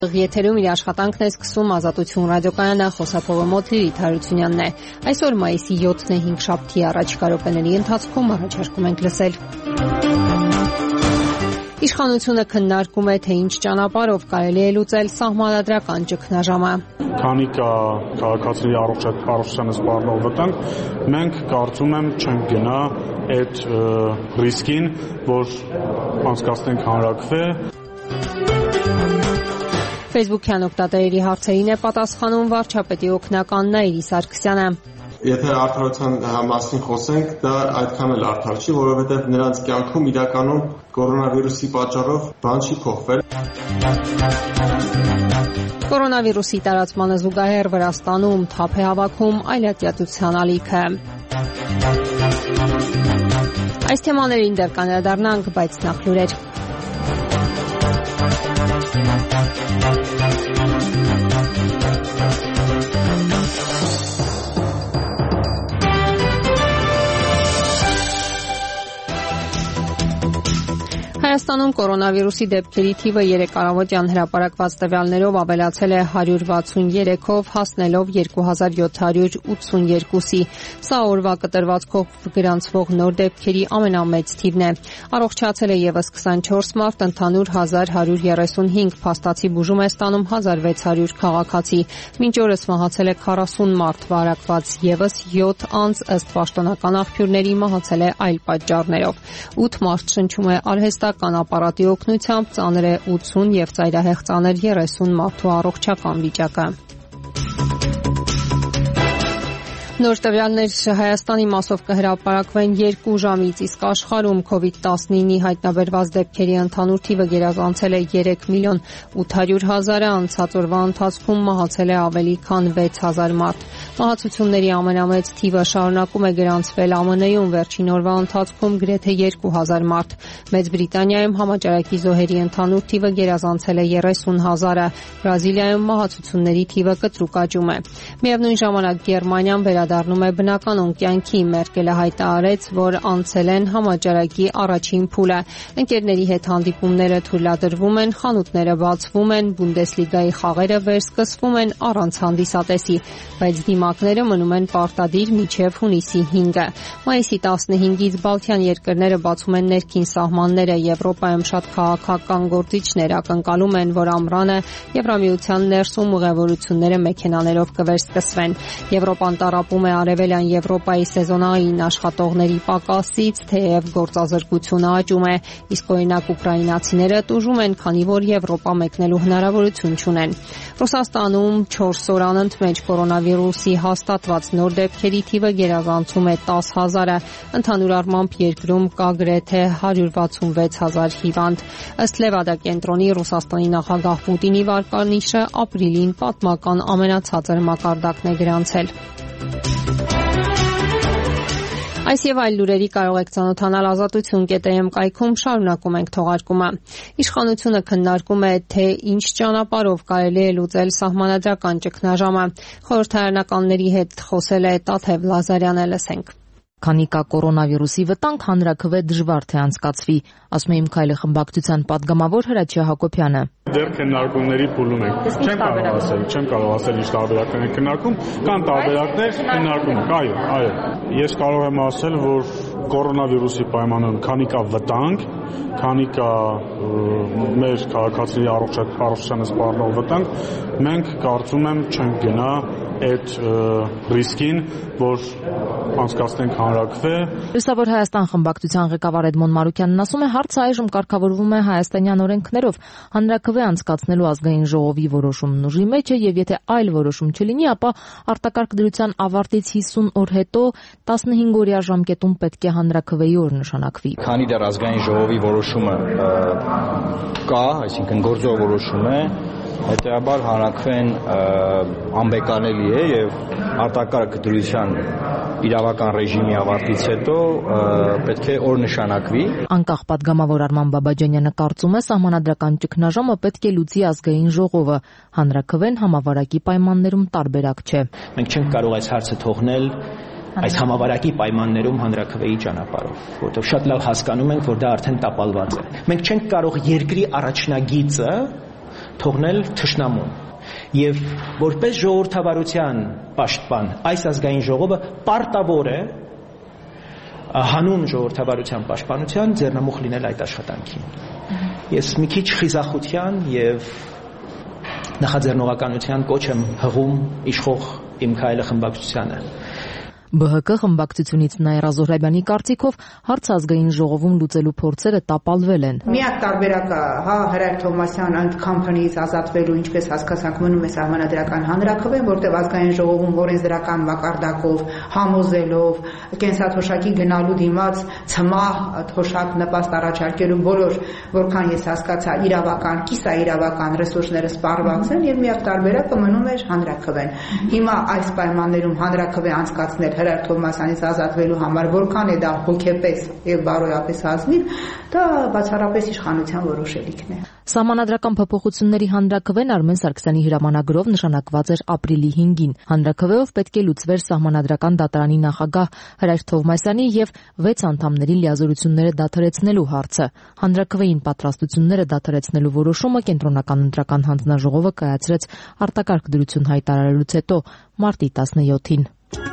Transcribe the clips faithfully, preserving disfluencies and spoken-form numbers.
Եթերում իր աշխատանքն է սկսում Ազատություն ռադիոկայանը, խոսափողը մոտ Լիլիթ Հարությունյանն է։ Այսօր մայիսի յոթն է, հինգշաբթի առաջիկա րոպեների ընթացքում առաջարկում ենք լսել։ Իշխանությունը քննարկում է, թե ինչ ճանապարհով կարելի է լուծել սահմանադրական ճգնաժամը։ Քանի կա քաղաքացիների առողջությանը սպառնող վտանգ, մենք կարծում եմ չենք գնա այդ ռիսկին, որ անցկացնենք հանրաքվե։ Facebook-յան օգտատերերի հարցերին է պատասխանում վարչապետի օգնական Նաիրի Սարգսյանը։ Եթե արդարության մասին խոսենք, դա այդքան էլ արդար չի, որովհետև նրանց կյանքում իրականում կորոնավիրուսի պատճառով բան չի փոխվել։ Կորոնավիրուսի տարածմանը զուգահեռ Վրաստանում թափ է հավաքում այլատյացության ալիքը։ Այս թեմաներին դեռ կանդրադառնանք, բայց նախ լուրեր։ Հայաստանում կորոնավիրուսի դեպքերի թիվը երեկ առավոտյան հրապարակված տվյալներով ավելացել է հարյուր վաթսուներեքով, հասնելով երկու հազար յոթ հարյուր ութսունյոթի։ Սա օրվա կտրվածքով գրանցվող նոր դեպքերի ամենամեծ թիվն է։ Առողջացել է եւս քսանչորս մարդ, ընդհանուր հազար հարյուր երեսունհինգ փաստացի բուժում է ստանում հազար վեց հարյուր քաղաքացի։ Մինչ օրս մահացել է քառասուն մարդ, վարակված եւս յոթ անձ, ըստ պաշտոնական աղբյուրների, մահացել է այլ պատճառներով։ ութ մարդ շնչում է արհեստական ապարատի օգնությամբ, ծանր է ութսուն եւ ծայրահեղ ծանր երեսուն մարդու առողջական վիճակը։ Նոր տվյալներ Հայաստանի մասով կհրապարակվեն երկու ժամից, իսկ աշխարհում կովիդ տասնինի հայտնաբերված դեպքերի ընդհանուր թիվը գերազանցել է երեք միլիոն ութ հարյուր հազարը, անցած օրվա ընթացքում մահացել է ավելի քան վեց հազար մարդ։ Մահացությունների ամենամեծ թիվը շարունակում է գրանցվել ԱՄՆ -ում, վերջին օրվա ընթացքում գրեթե երկու հազար մարդ։ Մեծ Բրիտանիայում համաճարակի զոհերի ընդհանուր թիվը գերազանցել է երեսուն հազարը, Բրազիլիայում մահացությունների թիվը կտրուկ աճում է։ Միևնույն ժամանակ Գերմանիան վերադառնում է բնականոն կյանքի։ Մերկելը հայտարարեց, որ անցել են համաճարակի առաջին փուլը։ Ընկերների հետ հանդիպումները թույլատրվում են, խանութները բացվում են, Բունդեսլիգայի խաղերը վերսկսվում են առանց հանդիսատեսի, բայց դիմակները մնում են պարտադիր մինչև հունիսի հինգը։ Մայիսի տասնհինգից Բալթյան երկրները բացում են ներքին սահմանները։ Եվրոպայում շատ քաղաքական գործիչներ ակնկալում են, որ ամռանը Եվրամիության ներսում ուղևորությունները մեքենաներով կվերսկսվեն։ Եվրոպան տառապում է Արևելյան Եվրոպայի սեզոնային աշխատողների պակասից, թեև գործազրկությունը աճում է, իսկ օրինակ ուկրաինացիները տուժում են, քանի որ Եվրոպա մեկնելու հնարավորություն չունեն։ Ռուսաստանում չորս օր անընդմեջ կորոնավիրուսի հաստատված նոր դեպքերի թիվը գերազանցում է տաս հազարը, ընդհանուր առմամբ երկրում կա գրեթե հարյուր վաթսունվեց հազար հիվանդ։ Ըստ Լևադա կենտրոնի, Ռուսաստանի նախագահ Պուտինի վարկանիշը ապրիլին պատմական ամենացածր մակարդակն է գրանցել։ Այս եւ այլ լուրերի կարող եք ծանոթանալ ազատություն կետ էմ կայքում, շարունակում ենք թողարկումը։ Իշխանությունը քննարկում է, թե ինչ ճանապարհով կարելի է լուծել սահմանադրական ճգնաժամը։ Խորհրդարանականների հետ խոսել է Տաթև Լազարյանը, լսենք։ Քանի կա կորոնավիրուսի վտանգ, հանրաքվե դժվար թե անցկացվի, ասում է Իմ քայլը խմբակցության падգամավոր Հրաչյա Հակոբյանը։ Դեռ քննարկումների փուլում ենք։ Չեմ կարող ասել, չեմ կարող ասել ինչ տարբերակներ են քննարկում, կան տարբերակներ, քննարկում ենք, այո, այո։ Ես կարող եմ ասել, որ կորոնավիրուսի պայմաններում քանի կա վտանգ, քանի կա մեր քաղաքացիների առողջությանը սպառնող վտանգ, մենք կարծում եմ չենք գնա այդ ռիսկին, որ անցկացնենք հանրաքվե։ Լուսավոր Հայաստան խմբակցության ղեկավար Էդմոն Մարուկյանն ասում է, հարցը այժմ կարգավորվում է հայաստանյան օրենքներով, հանրաքվե անցկացնելու ազգային ժողովի որոշումն ուժի մեջ է, եւ եթե այլ որոշում չլինի, ապա արտակարգ դրության ավարտից հիսուն օր հետո տասնհինգ օրյա ժամկետում պետք է հանրաքվեի օր նշանակվի։ Քանի դեռ ազգային ժողովի որոշումը կա, այսինքն գործող որոշում է, հետեւաբար հանրաքվեն անբեկանելի է եւ արտակարգ դրության իրավական ռեժիմի ավարտից հետո պետք է օր նշանակվի։ Անկախ падգամավոր Արման Բաբաջանյանը կարծում է, սահմանադրական ճգնաժամը պետք է լուծի ազգային ժողովը, հանրաքվեն համավարակի պայմաններում տարբերակ չէ։ Մենք չենք կարող այս հարցը թողնել այս համավարակի պայմաններում հանրաքվեի ճանապարհով, որովհետև շատ լավ հասկանում ենք, որ դա արդեն տապալված է։ Մենք չենք կարող երկրի առաջնագիծը թողնել թշնամուն։ Եվ որպես ժողովրդավարության պաշտպան այս ազգային ժողովը պարտավոր է հանուն ժողովրդավարության պաշտպանության ձեռնամուխ լինել այդ աշխատանքին։ Ես մի քիչ խիզախության եւ նախաձեռնողականության կոչ եմ հղում իշխող Իմ քայլը խմբակցությանը։ Բ Հ Կ խմբակցությունից Նաիրա Զոհրաբյանի կարծիքով հարցը ազգային ժողովում լուծելու փորձերը տապալվել են։ Միակ տարբերակը հա Հրայր Թովմասյան and companies ազատվելու ինչպես հասկացանք մնում է սահմանադրական հանրաքվեն, որտեղ ազգային ժողովում օրենսդրական մակարդակով համոզելով կենսաթոշակի գնալու դիմաց ցմահ թոշակ նպաստ առաջարկելու բոլոր որքան ես հասկացա իրավական, կիսաիրավական ռեսուրսները սպառված են եւ միակ տարբերակը մնում էր հանրաքվեն։ Հիմա այս պայմաններում հանրաքվե անցկացնել Հրայր Թովմասյանից ազատվելու համար որքան է դա հոգեպես եւ բարոյապես ազնիվ, դա բացառապես իշխանության որոշելիքն է։ Սահմանադրական փոփոխությունների հանրաքվեն Արմեն Սարգսյանի հրամանագրով նշանակված էր ապրիլի հինգին։ Հանրաքվեով պետք է լուծվեր Սահմանադրական դատարանի նախագահ Հրայր Թովմասյանի եւ վեց անդամների լիազորությունները դադարեցնելու հարցը։ Հանրաքվեին պատրաստությունները դադարեցնելու որոշումը կենտրոնական ընտրական հանձնաժողովը կայացրեց արտակարգ դրություն հայտարարելուց հետո մարտի տասնյոթին։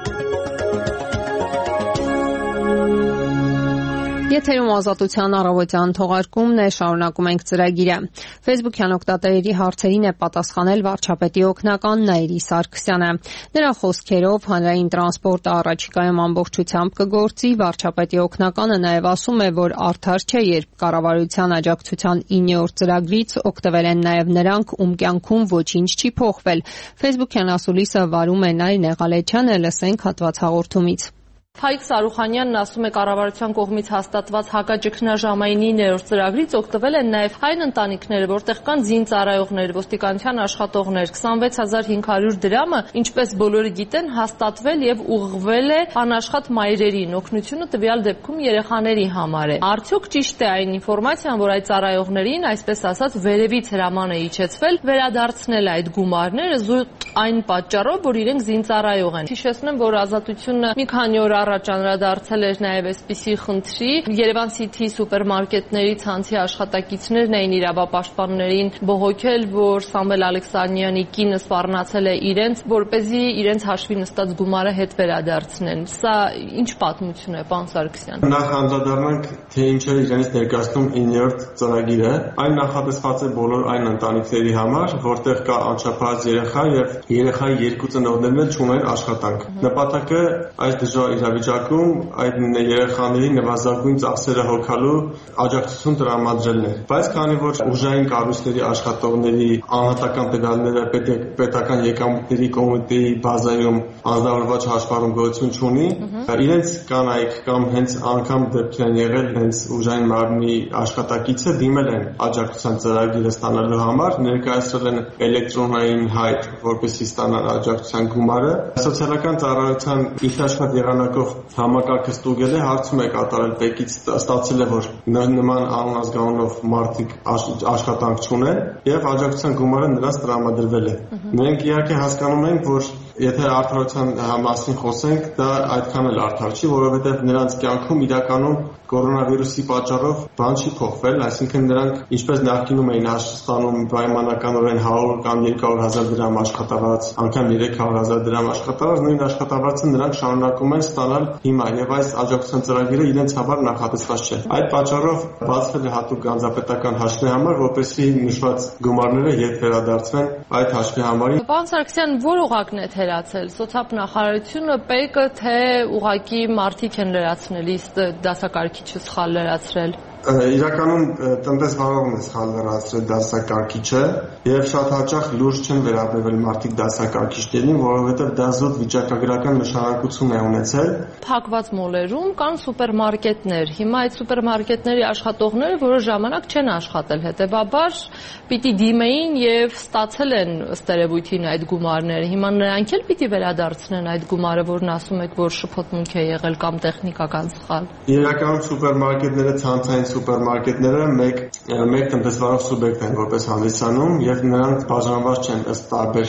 Եթերում Ազատության առավոտյան թողարկումն է, շարունակում ենք ծրագիրը։ Facebook-յան օգտատերերի հարցերին է պատասխանել վարչապետի օգնական Նաիրի Սարգսյանը։ Նրա խոսքերով հանրային տրանսպորտը առաջիկայում ամբողջությամբ կգործի, վարչապետի օգնականը նաև ասում է, որ արդար չէ, երբ կառավարության աջակցության իններորդ ծրագրից օգտվել են նաև նրանք, ում կյանքում ոչինչ չի փոխվել։ Facebook-յան ասուլիսը վարում է Նարինե Ղալեչյանը, լսենք հատված-հաղորդումից։ Ֆայիկ Սարուխանյանն ասում է կառավարության կողմից հաստատված հակաճգնաժամային իններորդ ծրագրից օգտվել են նաև այն ընտանիքները, որտեղ կան զինծառայողներ, ոստիկանության աշխատողներ, քսանվեց հազար հինգ հարյուր դրամը, ինչպես բոլորը գիտեն, հաստատվել եւ ուղղվել է անաշխատ մայրերին, օգնությունը տվյալ դեպքում երեխաների համար է։ Արդյոք ճիշտ է այն ինֆորմացիան, որ այդ ծառայողներին, այսպես ասած, վերևից հրաման է իջեցվել վերադարձնել այդ գումարները զուտ այն պատճառով, որ իրենք զինծառայող են։ Հիշեցնեմ, որ Ազատությունը մի քանի օր առաջ անդրադարձել էր նաև այսպիսի խնդրի։ Երևան City սուպերմարկետների ցանցի աշխատակիցներն էին իրավապաշտպաններին բողոքել, որ Սամվել Ալեքսանյանի կինը սպառնացել է իրենց, որպեսզի իրենց հաշվի նստած գումարը հետ վերադարձնեն։ Սա ինչ պատմություն է, պարոն Սարգսյան։ Նախ անդրադառնանք, թե ինչ է իրենից ներկայացնում իններորդ ծրագիրը։ Այն նախատեսված է բոլոր այն ընտանիքների համար, որտեղ կա անչափահաս երեխա եւ երեխայի երկու ծնողներն էլ չունեն աշխատանք։ Նպատակը այս դժվար իրավիճակում այդ երեխաների նվազագույն ծախսերը հոգալու աջակցություն տրամադրելն է։ Բայց քանի որ ուժային կառույցների աշխատողների անհատական պետալները պետական եկամուտների կոմիտեի բազայում անձնավորված հաշվառում գոյություն չունի, իրենց կանայք կամ հենց անգամ դեպքեր են եղել հենց ուժային մարմնի աշխատակիցը դիմել են աջակցության ծրագիրը ստանալու համար, ներկայացրել են էլեկտրոնային հայտ, որպեսզի ստանան աջակցության գումարը։ Սոցիալական ծառայության ինքնաշխատ եղանակով համակարգը ստուգել է, հարցում է կատարել ՊԵԿ-ից, ստացել է, որ նման անազգանունով մարդիկ աշխատանք չունեն եւ աջակցության գումարը նրանց տրամադրվել է։ Մենք իհարկե հասկանում ենք, որ եթե արդարության մասին խոսենք, դա այդքան էլ արդար չի, որովհետև նրանց կյանքում իրականում կորոնավիրուսի պատճառով բան չի փոխվել, այսինքն նրանք ինչպես նախկինում էին աշխատանում պայմանականորեն հարյուր կամ երկու հազար դրամ աշխատավարձ, անգամ երեք հարյուր հազար դրամ աշխատավարձ, նույն աշխատավարձը նրանք շարունակում են ստանալ հիմա եւ այս աջակցության ծրագիրը իրենց համար նախատեսված չէ։ Այդ պատճառով բացվել է հատուկ գանձապետական հաշվի համար, որպեսզի նշված գումարները երբ վերադարձվեն այդ հաշվի համարին։ Պարոն Սարգսյան, ո՞ր օղակն է թերացել, սոցիալ-նախարարությունը, ՊԵԿ-ը, թե ուղղակի մարդիկ են լրացնել, իսկ դասակարգիչը սխալ լրացրել։ Իրականում տնտեսվարողն է սխալ լրացրել դասակարգիչը եւ շատ հաճախ լուրջ չեն վերաբերվել մարդիկ դասակարգիչներին, որովհետեւ դա զուտ վիճակագրական նշանակություն է ունեցել։ Փակված մոլերում կան սուպերմարկետներ։ Հիմա այդ սուպերմարկետների աշխատողները որոշ ժամանակ չեն աշխատել, հետեւաբար պիտի դիմեին եւ ստացել են ըստ երևույթին այդ գումարները։ Հիմա նրանք էլ պիտի վերադարձնեն այդ գումարը, որն ասում եք, որ շփոթմունք է եղել կամ տեխնիկական սխալ։ Իրականում սուպերմարկետները ցանցային սուպերմարկետները մեկ մեկ տնտեսվարող սուբյեկտ են որպես հանդիսանում եւ նրանք բաժանված չեն ըստ տարբեր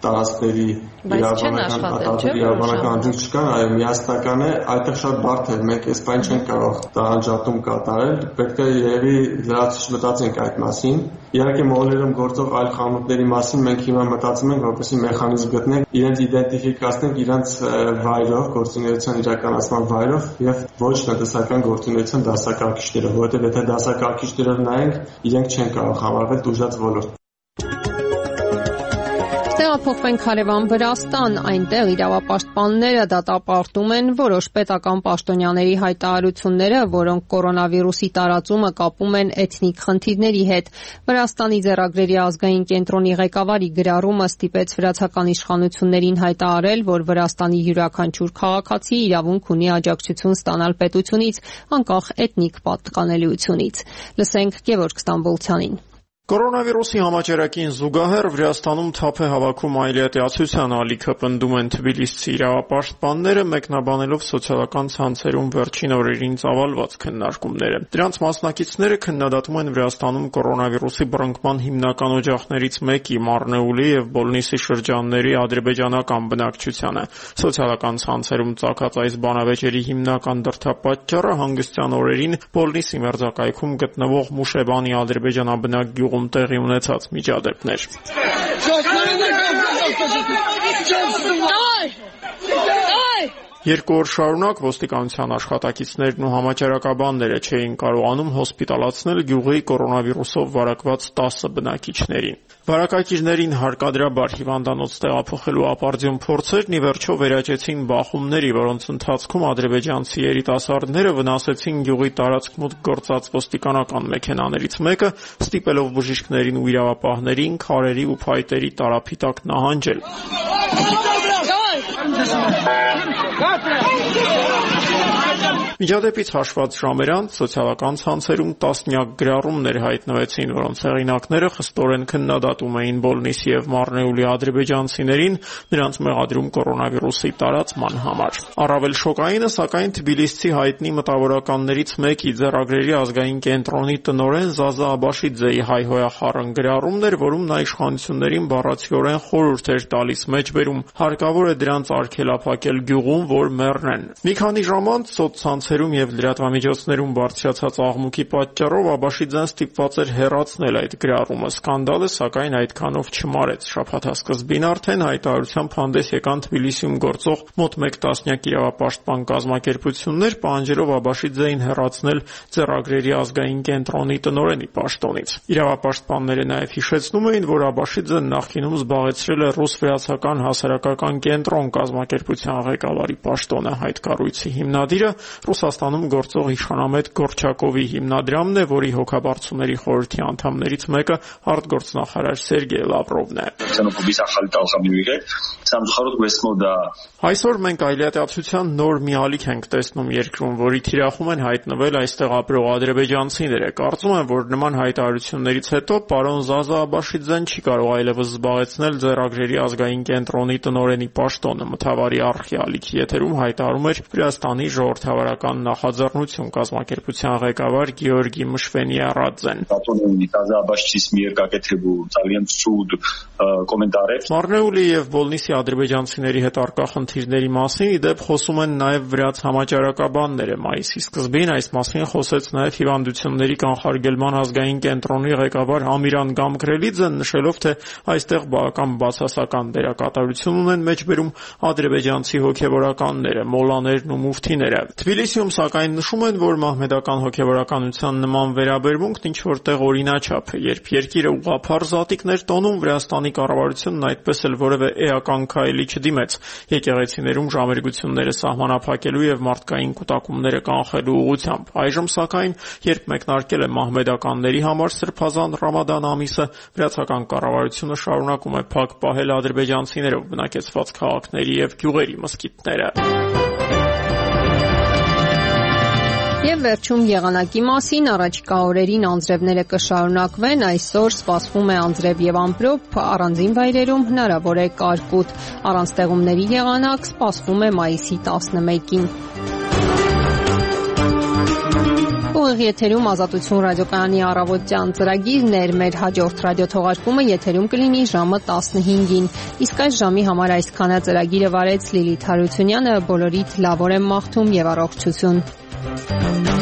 տարածքների իրավաբանական անջուկ չկան, այո, միասնական է, այդտեղ շատ բարդ է, մենք այս բան չենք կարող տարանջատում կատարել, պետք է երևի լրացուցիչ մտածենք այդ մասին։ Իհարկե մոլերում գործող այլ խանութների մասին մենք հիմա մտածում ենք, որպեսզի մեխանիզմ գտնենք, իրենց իդենտիֆիկացնենք իրենց վայրով, գործունեության իրականացման վայրով եւ ոչ տնտեսական գործունեության դասակարգիչներով, որովհետեւ եթե դասակարգիչներով նայենք, իրենք չեն կարող համարվել տուժած ոլորտ։ Տեղափոխվենք հարևան Վրաստան, այնտեղ իրավապաշտպանները դատապարտում են որոշ պետական պաշտոնյաների հայտարարությունները, որոնք կորոնավիրուսի տարածումը կապում են էթնիկ խնդիրների հետ։ Վրաստանի ձեռագրերի ազգային կենտրոնի ղեկավարի գրառումը ստիպեց վրացական իշխանություններին հայտարարել, որ Վրաստանի յուրաքանչյուր քաղաքացի իրավունք ունի աջակցություն ստանալ պետությունից, անկախ էթնիկ պատկանելիությունից։ Լսենք Գևորգ Ստամբոլցյանին։ Կորոնավիրուսի համաճարակին զուգահեռ Վրաստանում թափ է հավաքում այլատիացության ալիքը, պնդում են թբիլիսցի իրավապաշտպանները, մեկնաբանելով սոցիալական ցանցերում վերջին օրերին ծավալված քննարկումները։ Դրանց մասնակիցները քննադատում են Վրաստանում կորոնավիրուսի բռնկման հիմնական օջախներից մեկի Մարնեուլի եւ Բոլնիսի շրջանների ադրբեջանական բնակչությանը։ Սոցիալական ցանցերում ծագած այս բանավեճերի հիմնական դրդապատճառը հանգստյան օրերին Բոլնիսի մերձակայքում գտնվող Մուշեբանի ադրբեջանաբնակ գյուղում տեղի ունեցած միջադեպներ։ Երկու օր շարունակ ոստիկանության աշխատակիցներն ու համաճարակաբանները չէին կարողանում հոսպիտալացնել գյուղի կորոնավիրուսով վարակված տասը բնակիչներին։ Վարակակիրներին հարկադրաբար հիվանդանոց տեղափոխելու ապարդյուն փորձերն ի վերջո վերաճեցին բախումների, որոնց ընթացքում ադրբեջանցի երիտասարդները վնասեցին գյուղի տարածք մուտք գործած ոստիկանական մեքենաներից մեկը, ստիպելով բժիշկներին ու իրավապահներին քարերի ու փայտերի տարափի տակ նահանջել։ Միջադեպից հաշված ժամեր անց սոցիալական ցանցերում տասնյակ գրառումներ հայտնվեցին, որոնց հեղինակները խստորեն քննադատում էին Բոլնիսի եւ Մարնեուլի ադրբեջանցիներին նրանց մեղադրում կորոնավիրուսի տարածման համար։ Առավել շոկայինը, սակայն Թբիլիսցի հայտնի մտավորականներից մեկի ձեռագրերի ազգային կենտրոնի տնօրեն Զազա Աբաշիձեի հայհոյախառն գրառումն էր, որում նա իշխանություններին բառացիորեն խորհուրդ էր տալիս մեջբերում հարկավոր է դրանց արգելափակել գյուղում, որ մեռնեն։ Մի քանի ժամ անց սոցցանցերում եւ լրատվամիջոցներում բարձրացած աղմուկի պատճառով Աբաշիձեն ստիպված էր հեռացնել այդ գրառումը։ Սկանդալը, սակայն, այդքանով չմարեց։ Շաբաթասկզբին արդեն հայտարարությամբ հանդես եկան Թբիլիսիում գործող մոտ մեկ տասնյակ իրավապաշտպան կազմակերպություններ, պահանջելով Աբաշիձեին հեռացնել ձեռագրերի ազգային կենտրոնի տնօրենի պաշտոնից։ Իրավապաշտպանները նաեւ հիշեցնում էին, որ Աբաշիձեն նախկինում զբաղեցրել է ռուս-վրացական հասարակական կենտրոն կազմակերպության ղեկավարի պաշտոնը։ Այդ կառույցի հիմնադիրը Ռուսաստանում գործող իշխանամետ Գորչակովի հիմնադրամն է, որի հոգաբարձուների խորհրդի անդամներից մեկը արտգործնախարար Սերգեյ Լավրովն է։ Այսօր մենք այլատիացության նոր մի ալիք ենք տեսնում երկրում, որի թիրախում են հայտնվել այստեղ ապրող ադրբեջանցիները։ Կարծում եմ, որ նման հայտարարություններից հետո պարոն Զազա Աբաշիձեն չի կարող այլևս զբաղեցնել ձեռագրերի ազգային կենտրոնի տնօրենի պաշտոնը։ Մթավարի արխի ալիքի եթերում հայտարարում էր Վրաստանի ժողովրդավարական նախաձեռնություն կազմակերպության ղեկավար Գեորգի Մշվենիարաձեն։ Մարնեուլի եւ Բոլնիսի ադրբեջանցիների հետ առկա խնդիրների մասին ի դեպ խոսում են նաեւ վրաց համաճարակաբանները։ Մայիսի սկզբին այս մասին խոսեց նաեւ հիվանդությունների կանխարգելման ազգային կենտրոնի ղեկավար Ամիրան Գամգրելիձեն, նշելով, թե այստեղ բավական բացասական դերակատարություն ունեն մեջբերում ադրբեջանցի հոգևորականները, մոլաներն ու մուֆթիները։ Թբիլիսիում, սակայն, նշում են, որ մահմեդական հոգևորականության նման վերաբերմունքն ինչ որտեղ օրինաչափ է, երբ երկիրը ուղղափառ զատիկներ տոնում, Վրաստանի կառավարությունն այդպես էլ որևէ էական քայլի չդիմեց եկեղեցիներում ժամերգությունները սահմանափակելու եւ մարդկային կուտակումները կանխելու ուղղությամբ։ Այժմ, սակայն, երբ մեկնարկել է մահմեդականների համար սրբազան Ռամադան ամիսը, վրացական կառավարությունը շարունակում է փակ պահել ադրբեջանցիներով բնակեցված քաղաքների եւ գյուղերի մզկիթները։ Եվ վերջում եղանակի մասին, առաջիկա օրերին անձրևները կշարունակվեն, այսօր սպասվում է անձրև եւ ամպրոպ, առանձին վայրերում հնարավոր է կարկուտ, առանց տեղումների եղանակ սպասվում է մայիսի տասնմեկին։ Ուղիղ եթերում Ազատություն ռադիոկայանի առավոտյան ծրագիրն էր, մեր հաջորդ ռադիոթողարկումը եթերում կլինի ժամը տասնհինգին։ Իսկ այս ժամի համար այսքանը ծրագիրը վարեց Լիլիթ Հարությունյանը, բոլորիդ լավ օր եմ մաղթում եւ առողջություն։